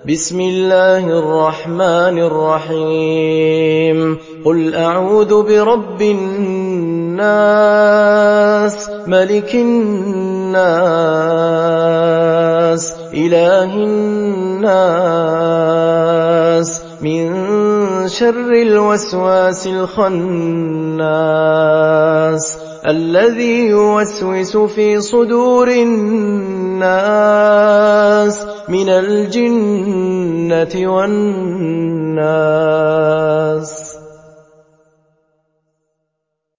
بسم الله الرحمن الرحيم قل أعوذ برب الناس ملك الناس إله الناس من شر الوسواس الخناس الذي يوسوس في صدور الناس من الجنة والناس.